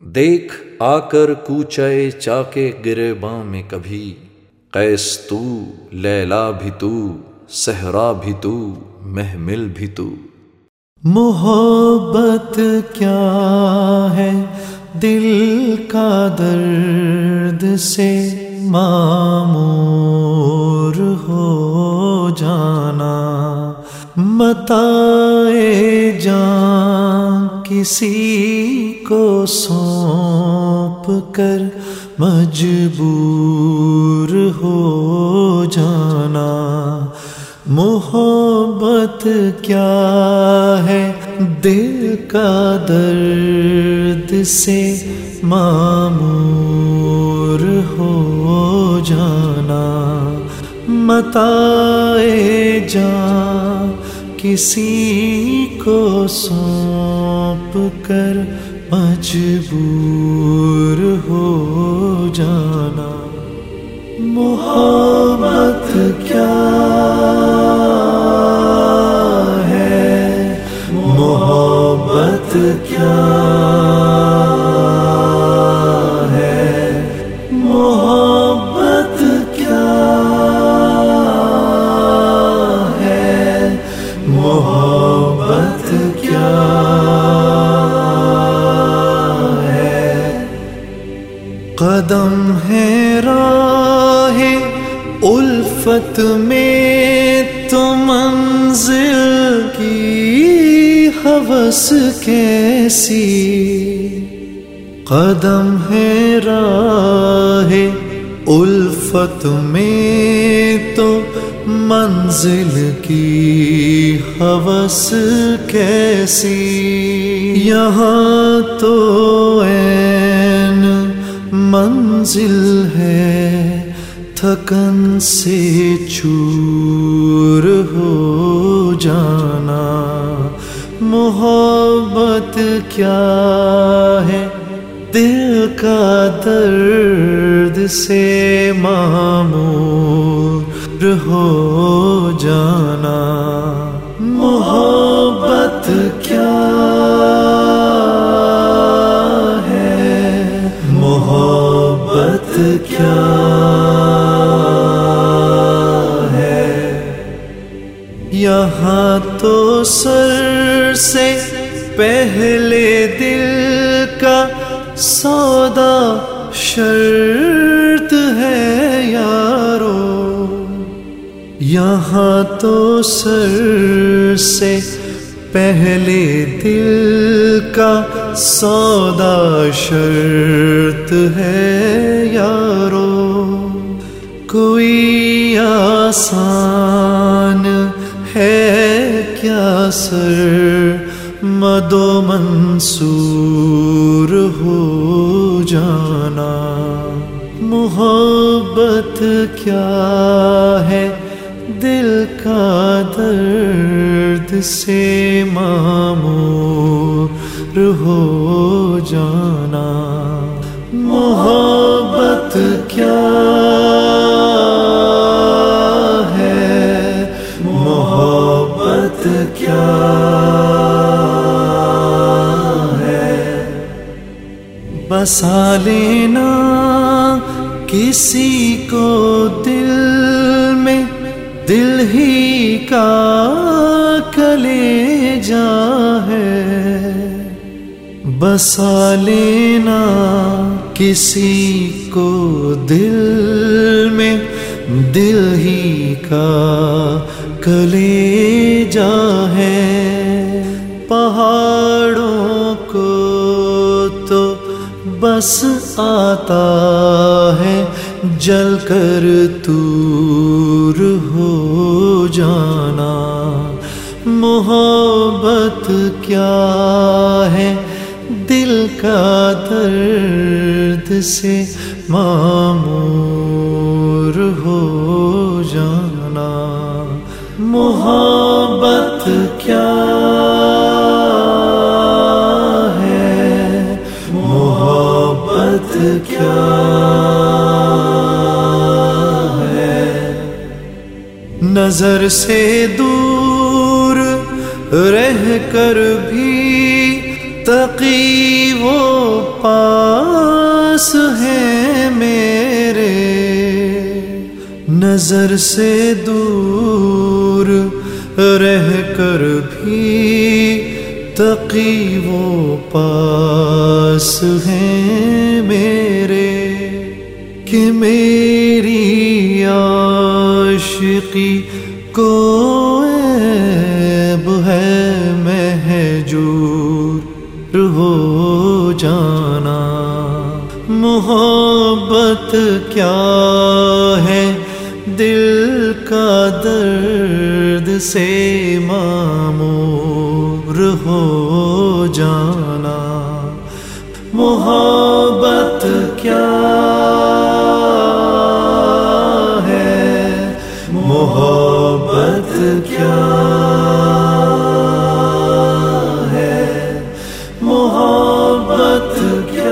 دیکھ آ کر کوچے چاکے گریباں میں کبھی، قیس تو، لیلا بھی تو، صحرا بھی تو، محمل بھی تو۔ محبت کیا ہے دل کا درد سے معمور ہو جانا، متاع جان کسی کو سونپ کر مجبور ہو جانا۔ محبت کیا ہے دل کا درد سے معمور ہو جانا، متاع جان کسی کو سونپ کر مجبور ہو جانا۔ محبت کیا ہے، محبت کیا ہے، محبت کیا ہے، محبت کیا ہے۔ قدم ہے راہ الفت میں تو منزل کی ہوس کیسی، قدم ہے راہ الفت میں تو منزل کی ہوس کیسی، یہاں تو عین منزل ہے تھکن سے چور ہو جانا۔ محبت کیا ہے دل کا درد سے معمور ہو جانا۔ محبت کیا ہے، محبت کیا ہے۔ یہاں تو سر سے پہلے دل کا سودا شرط ہے یارو، یہاں تو سر سے پہلے دل کا سودا شرط ہے یارو، کوئی آسان ہے کیا سر مد و منصور ہو جانا۔ محبت کیا ہے دل کا درد سے معمور ہو جانا۔ محبت کیا ہے، محبت کیا ہے۔ بسا لینا کسی کو دل میں، دل ہی کا کلیجا ہے، بسا لینا کسی کو دل میں، دل ہی کا کلیجا ہے۔ پہاڑوں کو تو بس آتا ہے جل کر دور ہو جانا۔ محبت کیا ہے دل کا درد سے معمور ہو جانا۔ محبت کیا ہے، محبت کیا ہے۔ نظر سے دور رہ کر بھی تقی وہ پا پاس ہیں میرے، نظر سے دور رہ کر بھی تقی وہ پاس ہیں میرے، کہ میری عاشقی کو عیب ہے مہجور ہو جانا۔ محبت کیا ہے دل کا درد سے معمور ہو جانا۔ محبت کیا ہے، محبت کیا ہے، محبت کیا